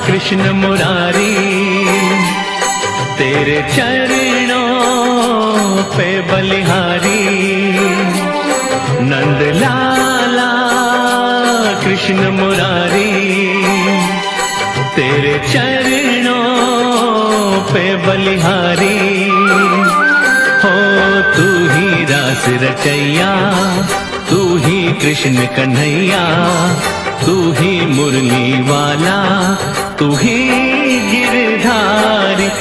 कृष्ण मुरारी, तेरे चरणों पे बलिहारी। नंद लाला कृष्ण मुरारी, तेरे चरणों पे बलिहारी। हो तू ही रास रचैया, तू ही कृष्ण कन्हैया, तू ही मुरली वाला, तू ही गिरधारी।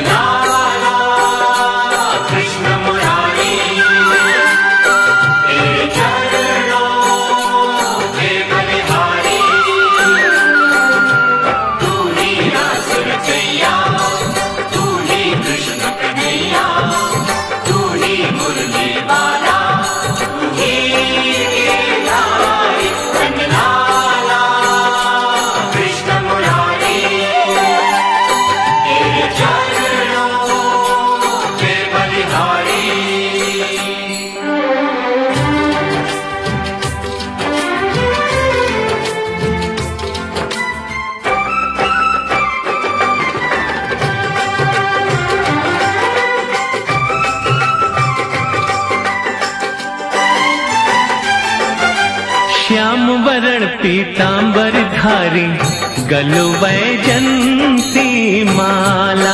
श्याम वरण पीतांबर धारी, गल वैजंती माला।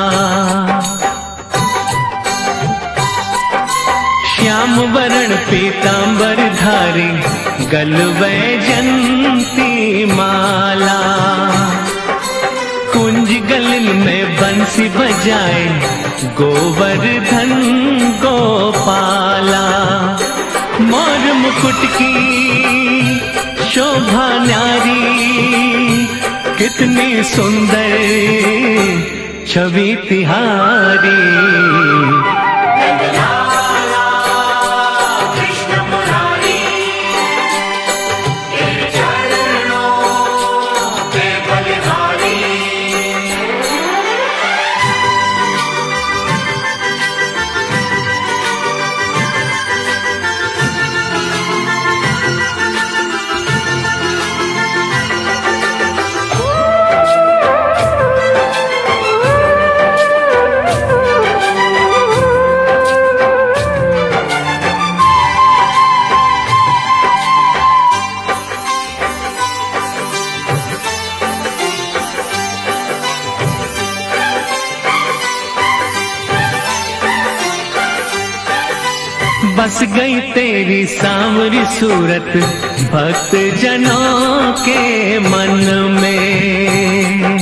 श्याम वरण पीतांबर धारी, गल वैजंती माला। कुंज गलिन में बंसी बजाए, गोवर्धन गोपाला। मोर मुकुट की शोभा न्यारी, कितनी सुंदर छवि तिहारी। बस गई तेरी सांवरी सूरत भक्त जनों के मन में।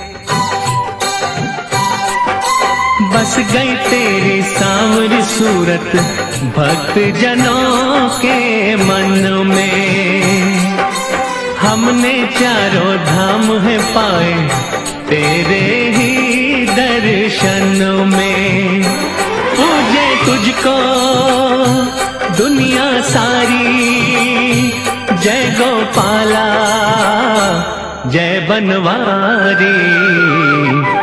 बस गई तेरी सांवरी सूरत भक्त जनों के मन में। हमने चारों धाम है पाए तेरे ही दर्शन में। पूजे तुझको दुनिया सारी, जय गोपाला जय बनवारी।